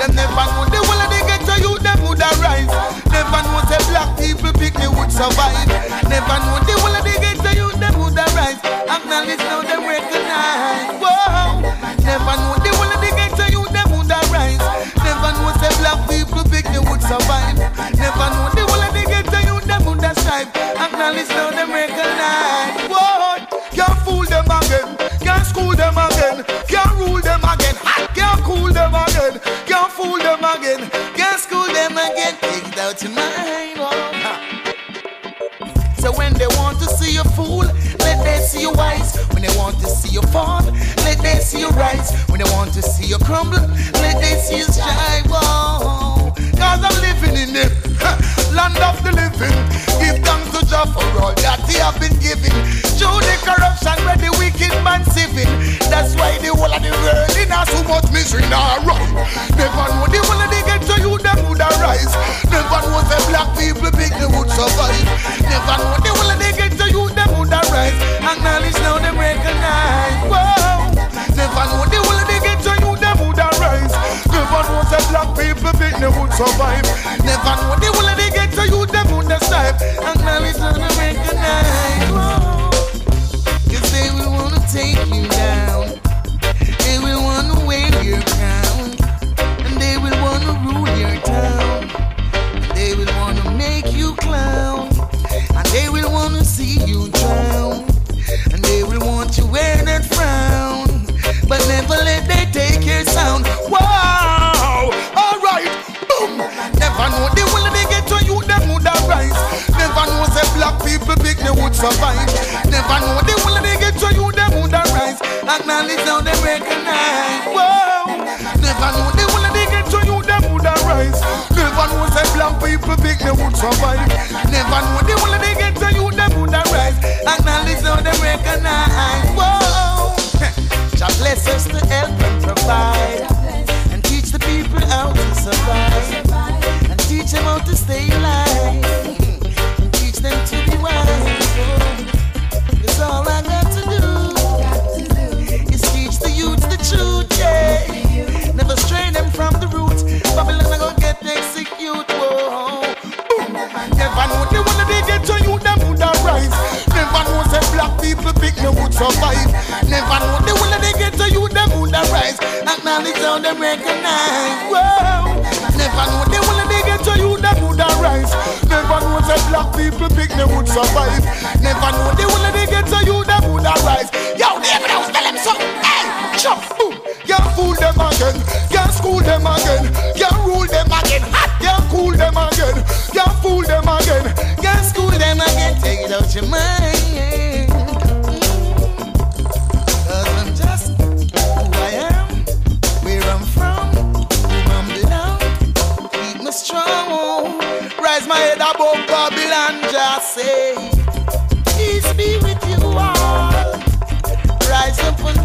Them never know the whole of the ghetto youth them would arise. Never know the black people pick me would survive. Never know the whole of the ghetto youth them would arise. Acknowledge now them recognize. Whoa. Never know the whole of the ghetto youth them would arise. Never know the black people pick me would survive. Never know the whole of the ghetto youth them would strive. Acknowledge now them recognize. Whoa. Can't fool them again. Can't school them again. Can't rule them again. Can't cool them again. Can't fool them again. Can't school them again. Take it out your mind. So when they want to see you fool, let them see you wise. When they want to see you fall, let them see you rise. When they want to see you crumble, let them see you strive. Whoa. Cause I'm living in the land of the living. Give thanks to Jah for all that He have been giving. Show the corruption where the wicked man sipping. That's why the whole of the world in has so much misery now, right? Never know the whole of the ghetto you them would arise. Never know the black people big they would survive. Never know the whole of the ghetto you them would arise. Acknowledge now them recognize. Whoa. Never know the whole of the ghetto you them would arise. Never know the black people big they would survive. Never know the whole of the ghetto you them would strive. Acknowledge now them recognize. Whoa. Cause they will wanna take you down. They will wanna wear your crown. And they will wanna rule your town. And they will wanna make you clown. And they will wanna see you drown. And they will want you wear that frown. But never let they take your sound. Wow! Alright! Boom! Never know the whole of the ghetto you them would arise. Never know the black people big they would survive. Never know the whole of the ghetto you them would arise. Acknowledge now they recognize. Whoa! Never know the whole of the ghetto you them would arise. Never know the black people big they would survive. Never know the whole of the ghetto you them would arise. Acknowledge now they recognize. Whoa! Jah bless us to help and provide, and teach the people how to survive, and teach them how to stay alive, and teach them to be wise. It's all I got to do, is teach the youth the truth, yeah. Never stray them from the roots. Babylon I go get execute. Whoa. Boom. Never know the one that they get to you them would arise. Never know the black people pick me would survive. Never know the one that they get to you them would arise. Acknowledge how them recognize. Whoa. Never know the one that they get to you them would arise. Never know the black people pick me would survive. Never know the one that they get to you them would arise. Yo, David, I was telling them so. Hey, chop, boom. Can't fool them again. Can't school them again. Can't rule them again. Can't cool them again. Can't fool them again. Can't school them again. Take it out your mind. Cause I'm just who I am, where I'm from, whom I'm belong. Keep me strong. Rise my head above Babylon. Just say, peace be with you all. Rise up and